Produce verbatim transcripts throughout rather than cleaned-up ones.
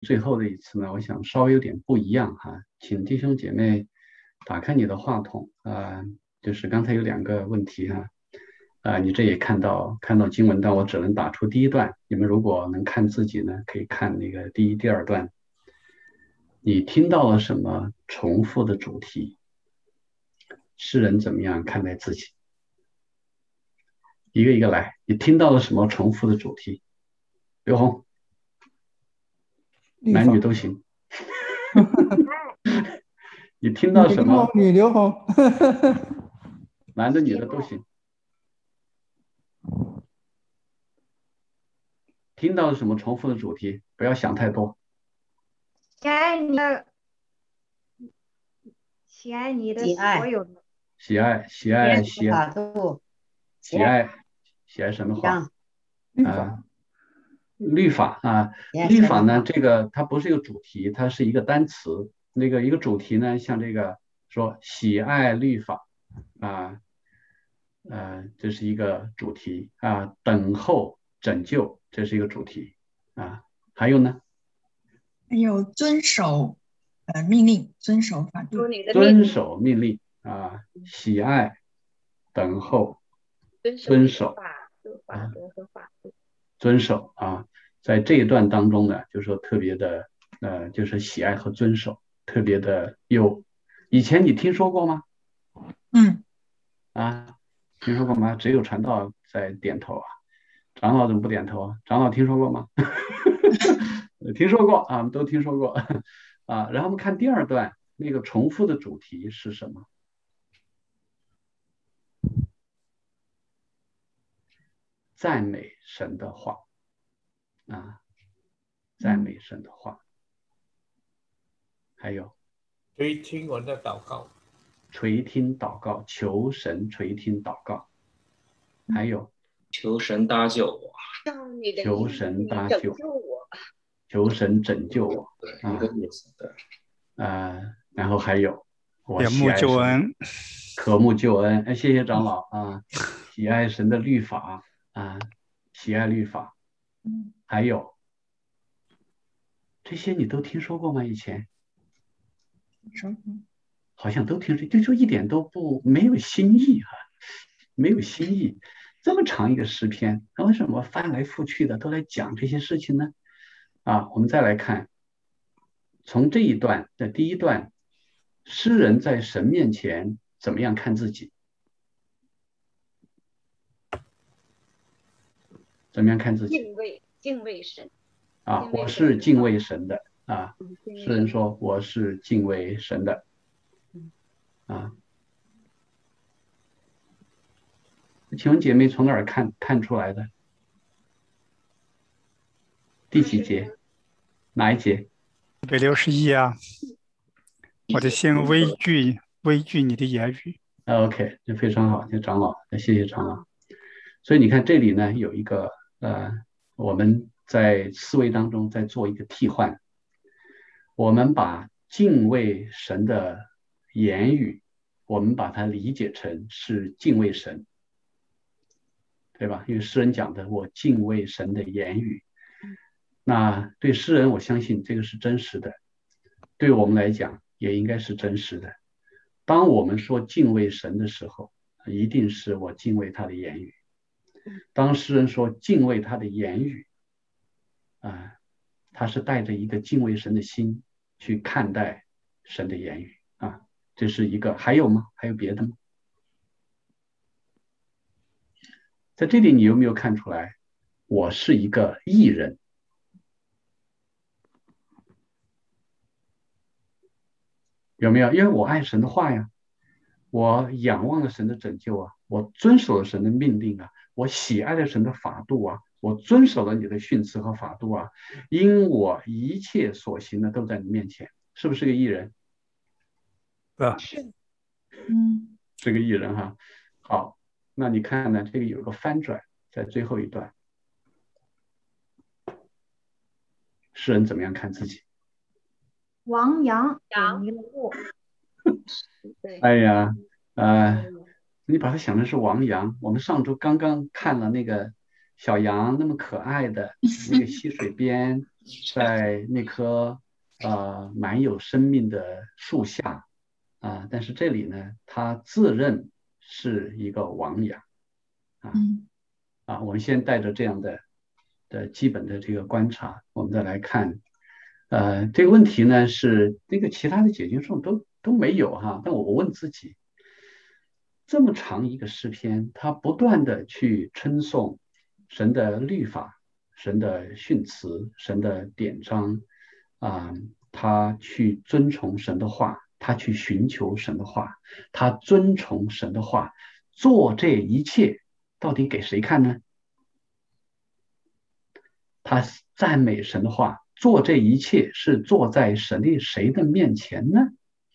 最后的一次呢，我想稍微有点不一样哈，请弟兄姐妹打开你的话筒啊、呃就是刚才有两个问题哈，啊、你这也看到看到经文，但我只能打出第一段，你们如果能看自己呢，可以看那个第一、第二段。你听到了什么重复的主题？世人怎么样看待自己？一个一个来，你听到了什么重复的主题？刘红，男女律法， 都行。你听女到什么？ 刘红，女刘红， 男的女的都行。听到了什么重复的主题？不要想太多。 喜爱你的，喜爱你的喜爱所有的， 喜爱，喜爱，喜爱， 法度， 喜爱，喜爱什么话？ 让律法， 啊，律法啊， 喜爱律法呢， 神的话， 这个它不是一个主题，它是一个单词。那个一个主题呢，像这个说喜爱律法啊，呃，这是一个主题啊，等候拯救，这是一个主题啊。还有呢， 还有遵守呃命令，遵守法度， 有你的命遵令， 守命令啊，喜爱，等候， 遵守你的遵守法的法啊， 则和法度。 遵守啊，在这一段当中呢，就说特别的，呃，就是喜爱和遵守，特别的有。以前你听说过吗？ 嗯， 啊，听说过吗？只有传道在点头啊，长老怎么不点头啊？长老听说过吗？听说过啊，都听说过啊。然后我们看第二段，那个重复的主题是什么？赞美神的话啊，赞美神的话，还有垂听我的祷告， 垂听祷告，求神垂听祷告，还有求神搭救我， 让你的求意神搭救， 拯救我， 求神拯救我对， 啊一个意思的。 啊，然后还有我也慕喜爱神， 救恩， 渴慕救恩，哎，谢谢长老啊，喜爱神的律法啊，喜爱律法，还有这些你都听说过吗？以前说好像都听说，就就一点都不没有新意哈、没有新意。这么长一个诗篇，那为什么翻来覆去的都来讲这些事情呢？啊，我们再来看，从这一段的第一段，诗人在神面前怎么样看自己？怎么样看自己？ 敬畏敬畏神， 啊， 敬畏我神的话是敬畏神的啊。 嗯敬畏诗人说我是敬畏神的嗯啊。请问姐妹从哪儿看看出来的？第几节？哪一节？ 一百六十一啊，我的心畏惧畏惧你的言语。 啊 OK，这非常好，谢长老，谢谢长老。所以你看这里呢有一个呃，我们在思维当中在做一个替换，我们把敬畏神的言语，我们把它理解成是敬畏神，对吧？因为诗人讲的我敬畏神的言语，那对诗人我相信这个是真实的，对我们来讲也应该是真实的。当我们说敬畏神的时候，一定是我敬畏他的言语。当诗人说敬畏他的言语，啊、他是带着一个敬畏神的心去看待神的言语啊，这是一个。还有吗？还有别的吗？在这里你有没有看出来，我是一个义人？有没有？因为我爱神的话呀，我仰望了神的拯救啊，我遵守了神的命令啊，我喜爱了神的法度啊，我遵守了你的训词和法度啊，因我一切所行的都在你面前，是不是个义人？ 啊， 是嗯， 是个义人哈。好，那你看呢？这个有个翻转，在最后一段，诗人怎么样看自己？ 王阳羊有迷了路，对， 哎呀，呃，你把它想成是王羊。我们上周刚刚看了那个小羊那么可爱的那个溪水边在那棵呃蛮有生命的树下啊，但是这里呢，他自认是一个亡羊啊嗯啊，我们先带着这样的的基本的这个观察，我们再来看，呃，这个问题呢是那个其他的解经书都都没有哈，但我我问自己，这么长一个诗篇，他不断的去称颂神的律法、神的训词、神的典章啊、他去遵从神的话，他去寻求神的话，他遵从神的话，做这一切，到底给谁看呢？他赞美神的话，做这一切是做在神的谁的面前呢？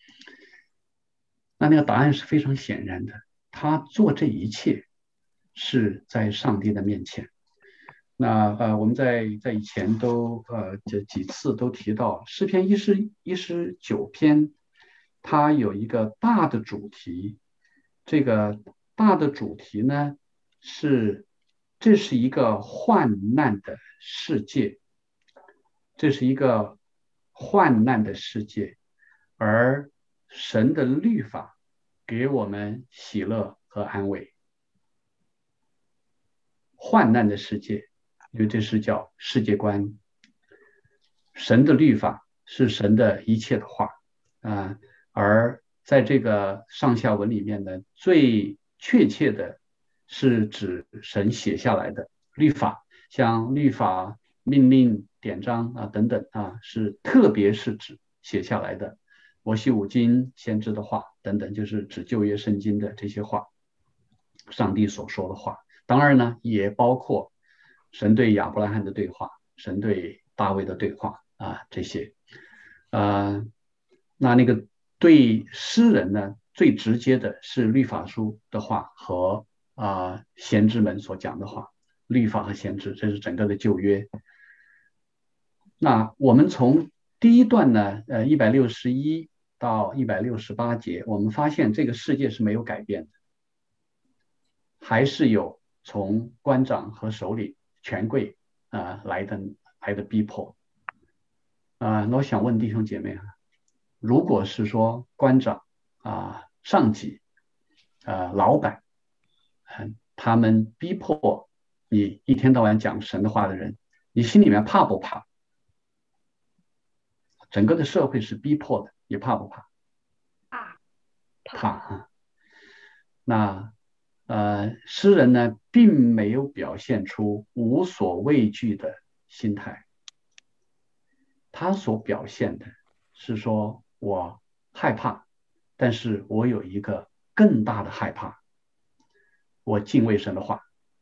那那个答案是非常显然的，他做这一切是在上帝的面前。那呃，我们在在以前都呃这几次都提到诗篇一十一十九篇，它有一个大的主题，这个大的主题呢是这是一个患难的世界，这是一个患难的世界，而神的律法给我们喜乐和安慰。患难的世界，因为这是叫世界观。神的律法是神的一切的话啊、而在这个上下文里面呢，最确切的是指神写下来的律法，像律法、命令、典章啊等等啊，是特别是指写下来的。摩西五经、先知的话等等，就是指旧约圣经的这些话，上帝所说的话。当然呢，也包括神对亚伯拉罕的对话，神对大卫的对话啊，这些，呃，那那个对诗人呢，最直接的是律法书的话和啊、先知们所讲的话，律法和先知，这是整个的旧约。那我们从第一段呢，呃，一百六十一到一百六十八节，我们发现这个世界是没有改变的，还是有从官长和首领、权贵啊、呃、来的来的逼迫啊、呃。那我想问弟兄姐妹啊，如果是说官长啊、呃、上级、呃老板，嗯、他们逼迫你一天到晚讲神的话的人，你心里面怕不怕？整个的社会是逼迫的，你怕不怕？ 怕怕啊。那呃，诗人呢，并没有表现出无所畏惧的心态，他所表现的是说，我害怕，但是我有一个更大的害怕，我敬畏神的话，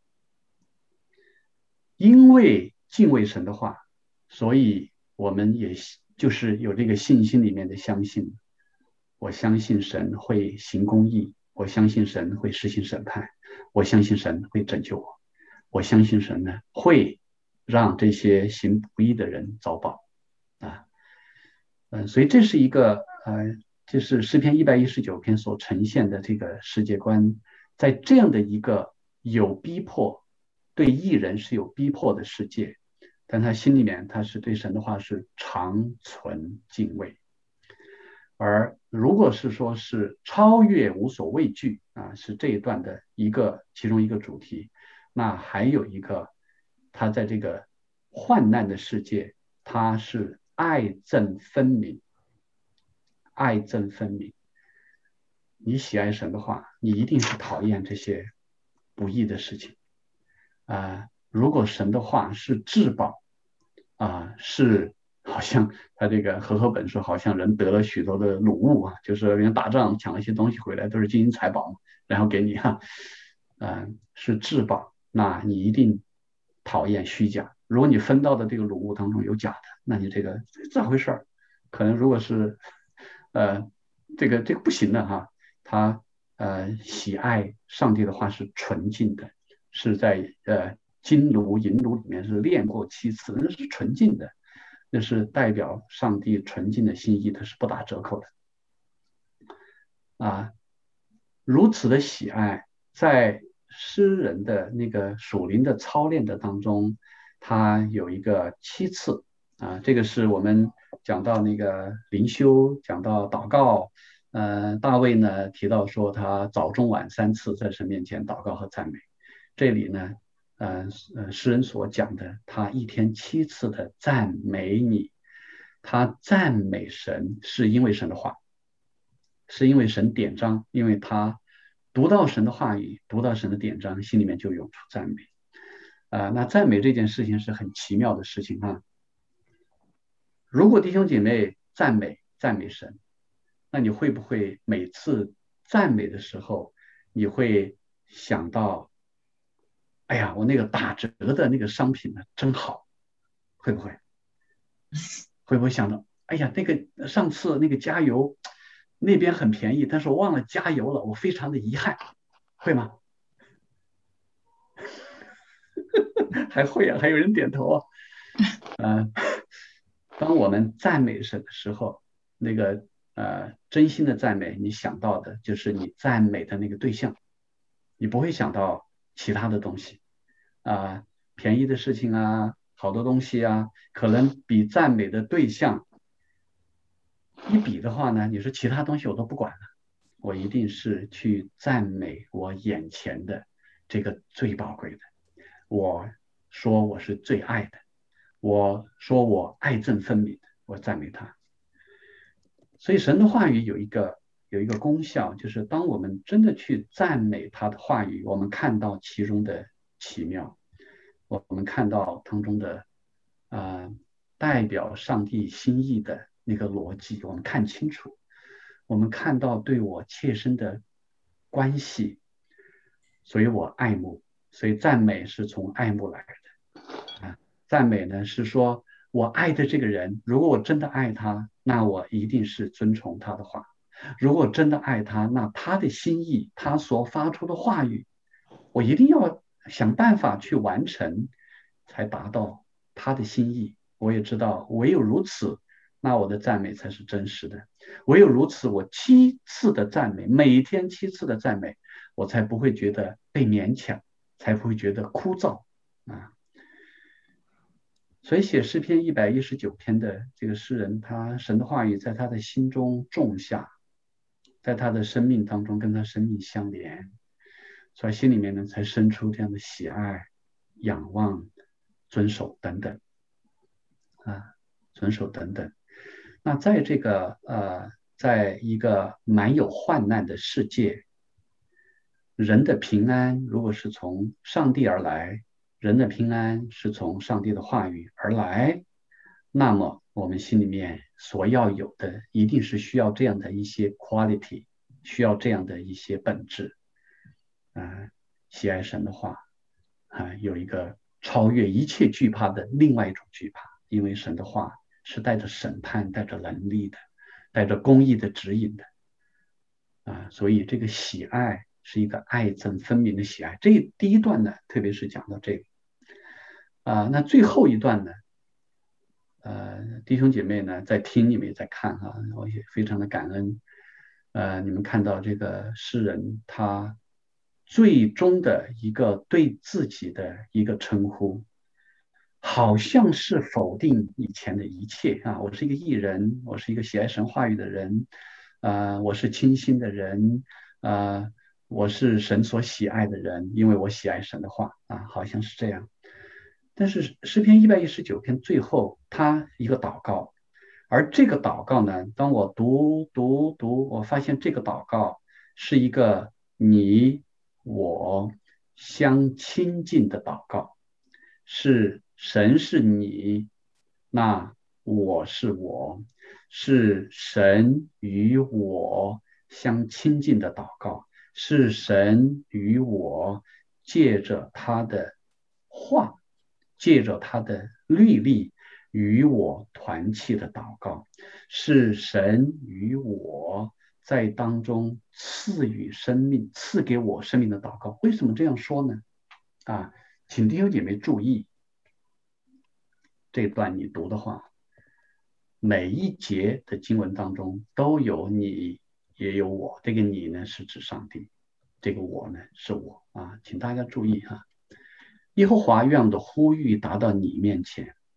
因为敬畏神的话，所以我们也就是有这个信心里面的相信，我相信神会行公义。我相信神会实行审判，我相信神会拯救我，我相信神呢会让这些行不义的人遭报啊，嗯、呃，所以这是一个呃，这是诗篇一百一十九篇所呈现的这个世界观，在这样的一个有逼迫，对义人是有逼迫的世界，但他心里面他是对神的话是常存敬畏。而如果是说是超越无所畏惧啊，是这一段的一个其中一个主题，那还有一个，他在这个患难的世界，他是爱憎分明，爱憎分明。你喜爱神的话，你一定是讨厌这些不义的事情啊、呃。如果神的话是至宝啊、呃，是。好像他这个和合本说，好像人得了许多的鲁物啊，就是人打仗抢了一些东西回来，都是金银财宝，然后给你哈、啊，呃，是至宝，那你一定讨厌虚假。如果你分到的这个鲁物当中有假的，那你这个咋回事儿？可能如果是呃这个这个不行的哈，他呃喜爱上帝的话是纯净的，是在呃金炉银炉里面是炼过七次，那是纯净的。那是代表上帝纯净的心意，它是不打折扣的啊！如此的喜爱，在诗人的那个属灵的操练的当中，他有一个七次啊，这个是我们讲到那个灵修，讲到祷告。呃，大卫呢提到说他早中晚三次在神面前祷告和赞美。这里呢，呃呃，诗人所讲的，他一天七次的赞美你，他赞美神是因为神的话，是因为神典章，因为他读到神的话语，读到神的典章，心里面就涌出赞美。啊、呃，那赞美这件事情是很奇妙的事情啊。如果弟兄姐妹赞美赞美神，那你会不会每次赞美的时候，你会想到，哎呀，我那个打折的那个商品呢，真好，会不会？会不会想到，哎呀，那个上次那个加油那边很便宜，但是我忘了加油了，我非常的遗憾，会吗？还会啊，还有人点头啊。呃，当我们赞美神的时候，那个呃真心的赞美，你想到的就是你赞美的那个对象，你不会想到其他的东西啊、呃，便宜的事情啊，好多东西啊，可能比赞美的对象一比的话呢，你说其他东西我都不管了，我一定是去赞美我眼前的这个最宝贵的。我说我是最爱的，我说我爱憎分明的，我赞美他。所以神的话语有一个有一个功效，就是当我们真的去赞美他的话语，我们看到其中的奇妙，我们看到当中的啊、呃、代表上帝心意的那个逻辑，我们看清楚，我们看到对我切身的关系，所以我爱慕。所以赞美是从爱慕来的啊，赞美呢是说我爱的这个人，如果我真的爱他，那我一定是遵从他的话。如果真的爱他，那他的心意，他所发出的话语，我一定要想办法去完成，才达到他的心意。我也知道，唯有如此，那我的赞美才是真实的。唯有如此，我七次的赞美，每天七次的赞美，我才不会觉得被勉强，才不会觉得枯燥啊。所以写诗篇一百一十九篇的这个诗人，他神的话语在他的心中种下，在他的生命当中跟他生命相连，所以心里面呢才生出这样的喜爱、仰望、遵守等等啊，遵守等等。那在这个呃，在一个满有患难的世界，人的平安如果是从上帝而来，人的平安是从上帝的话语而来，那么我们心里面所要有的一定是需要这样的一些 quality， 需要这样的一些本质啊、呃，喜爱神的话啊、呃，有一个超越一切惧怕的另外一种惧怕，因为神的话是带着审判、带着能力的，带着公义的指引的啊、呃，所以这个喜爱是一个爱憎分明的喜爱。这第一段呢，特别是讲到这个啊、呃，那最后一段呢，呃，弟兄姐妹呢在听，你们也在看啊，我也非常的感恩。呃，你们看到这个诗人他最终的一个对自己的一个称呼，好像是否定以前的一切啊！我是一个义人，我是一个喜爱神话语的人，啊、呃，我是清心的人，啊、呃，我是神所喜爱的人，因为我喜爱神的话啊，好像是这样。但是诗篇一百一十九篇最后他一个祷告，而这个祷告呢，当我读读读，我发现这个祷告是一个你我相亲近的祷告，是神是你，那我是我，是神与我相亲近的祷告，是神与我借着他的话，借着他的律例与我团契的祷告，是神与我在当中赐予生命，赐给我生命的祷告。为什么这样说呢？啊，请弟兄姐妹注意，这段你读的话，每一节的经文当中都有你，也有我。这个你呢是指上帝，这个我呢是我啊，请大家注意哈、啊。耶和华愿我的呼吁达到你面前，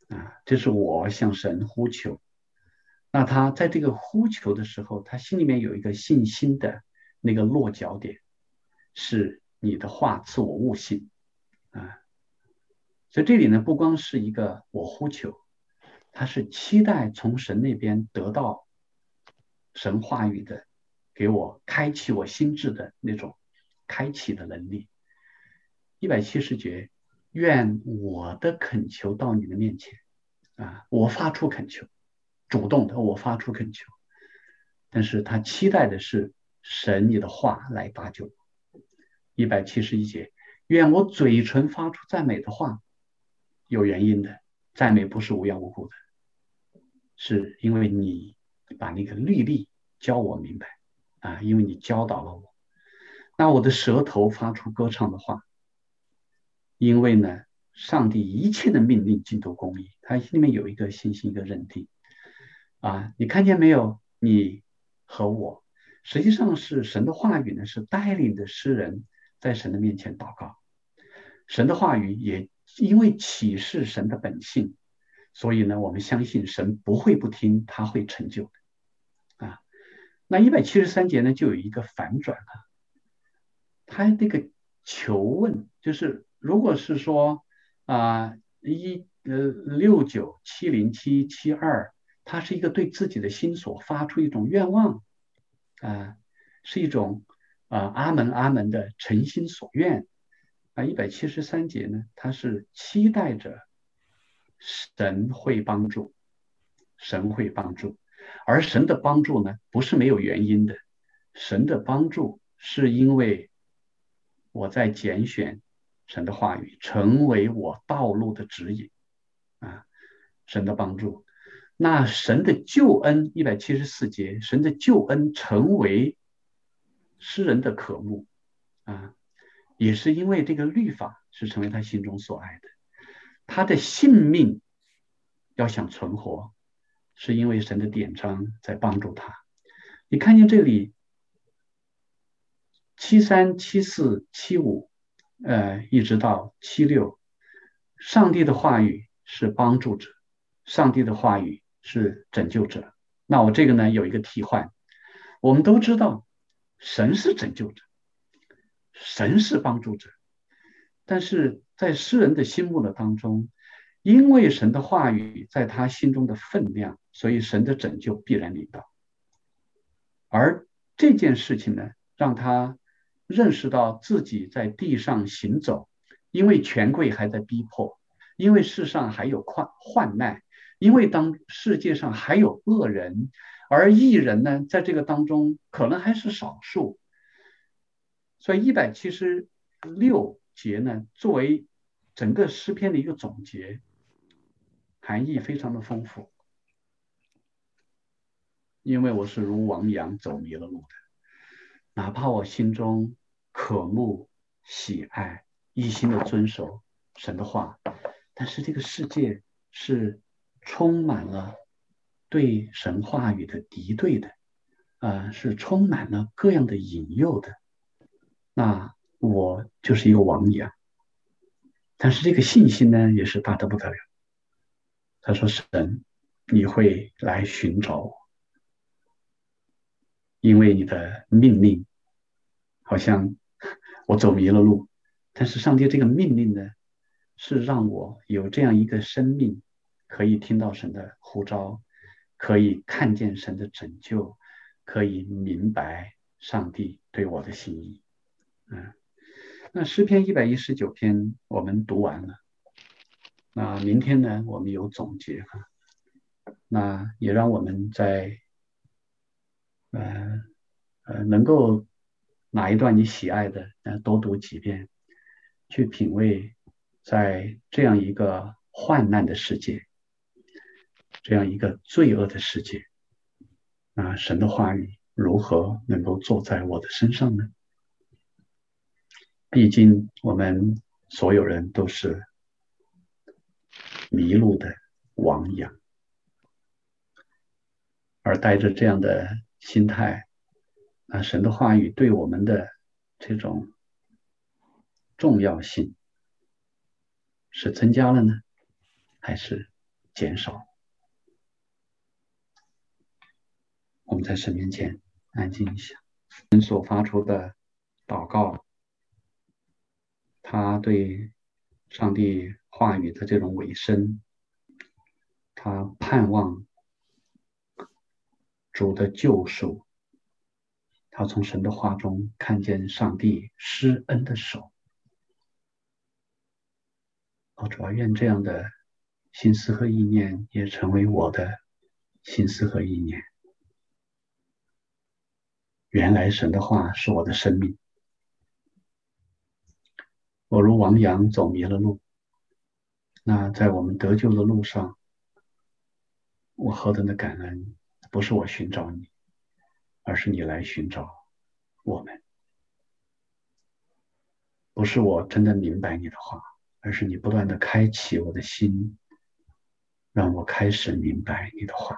啊，这是我向神呼求。那他在这个呼求的时候，他心里面有一个信心的那个落脚点，是你的话赐我悟性啊。所以这里呢，不光是一个我呼求，他是期待从神那边得到神话语的，给我开启我心智的那种开启的能力。一百七十节，愿我的恳求到你的面前啊，我发出恳求，主动的我发出恳求，但是他期待的是神你的话来搭救。一百七十一节，愿我嘴唇发出赞美的话，有原因的，赞美不是无缘无故的，是因为你把那个律例教我明白啊，因为你教导了我。那我的舌头发出歌唱的话，因为呢，上帝一切的命令尽都公义，他里面有一个信心，一个认定啊，你看见没有？你和我，实际上是神的话语呢，是带领着诗人在神的面前祷告。神的话语也因为启示神的本性，所以呢，我们相信神不会不听，他会成就的啊。那一百七十三节呢，就有一个反转啊，他那个求问，就是如果是说啊一呃六九七零七七二，它是一个对自己的心所发出一种愿望啊，是一种啊阿门阿门的诚心所愿啊。一百七十三节呢，它是期待着神会帮助，神会帮助，而神的帮助呢，不是没有原因的，神的帮助是因为我在拣选神的话语，成为我道路的指引啊，神的帮助。那神的救恩，一百七十四节，神的救恩成为诗人的渴慕啊，也是因为这个律法是成为他心中所爱的。他的性命要想存活，是因为神的典章在帮助他。你看见这里七三七四七五呃一直到七六，上帝的话语是帮助者，上帝的话语是拯救者。那我这个呢有一个替换，我们都知道神是拯救者，神是帮助者，但是在诗人的心目的当中，因为神的话语在他心中的分量，所以神的拯救必然临到。而这件事情呢，让他认识到自己在地上行走，因为权贵还在逼迫，因为世上还有患患难，因为当世界上还有恶人，而义人呢，在这个当中可能还是少数。所以一百七十六节呢，作为整个诗篇的一个总结，含义非常的丰富。因为我是如亡羊走迷了路的，哪怕我心中渴慕喜爱，一心的遵守神的话，但是这个世界是充满了对神话语的敌对的，呃，是充满了各样的引诱的。那我就是一个亡羊，但是这个信心呢，也是大得不得了。他说：“神，你会来寻找我。”因为你的命令好像我走迷了路，但是上帝这个命令呢，是让我有这样一个生命，可以听到神的呼召，可以看见神的拯救，可以明白上帝对我的心意。嗯，那诗篇一百一十九篇我们读完了，那明天呢我们有总结哈，那也让我们在呃呃，能够哪一段你喜爱的，呃，多读几遍，去品味，在这样一个患难的世界，这样一个罪恶的世界，啊，神的话语如何能够坐在我的身上呢？毕竟我们所有人都是迷路的亡羊，而带着这样的心态。啊，神的话语对我们的这种重要性是增加了呢，还是减少。我们在神面前安静一下，人所发出的祷告，他对上帝话语的这种委身，他盼望主的救赎，他从神的话中看见上帝施恩的手。哦，主要愿这样的心思和意念也成为我的心思和意念。原来神的话是我的生命。我如亡羊走迷了路，那在我们得救的路上，我何等的感恩，不是我寻找你，而是你来寻找我们。不是我真的明白你的话，而是你不断的开启我的心，让我开始明白你的话。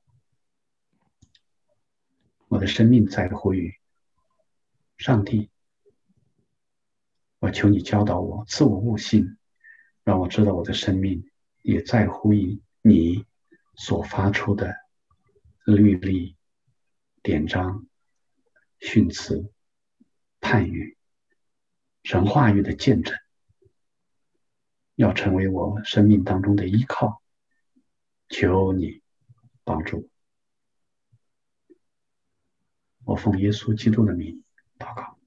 我的生命在乎于上帝，我求你教导我，赐我悟性，让我知道我的生命也在乎于你所发出的律例、典章、训词、判语、神话语的见证，要成为我生命当中的依靠。求你帮助我，我奉耶稣基督的名祷告。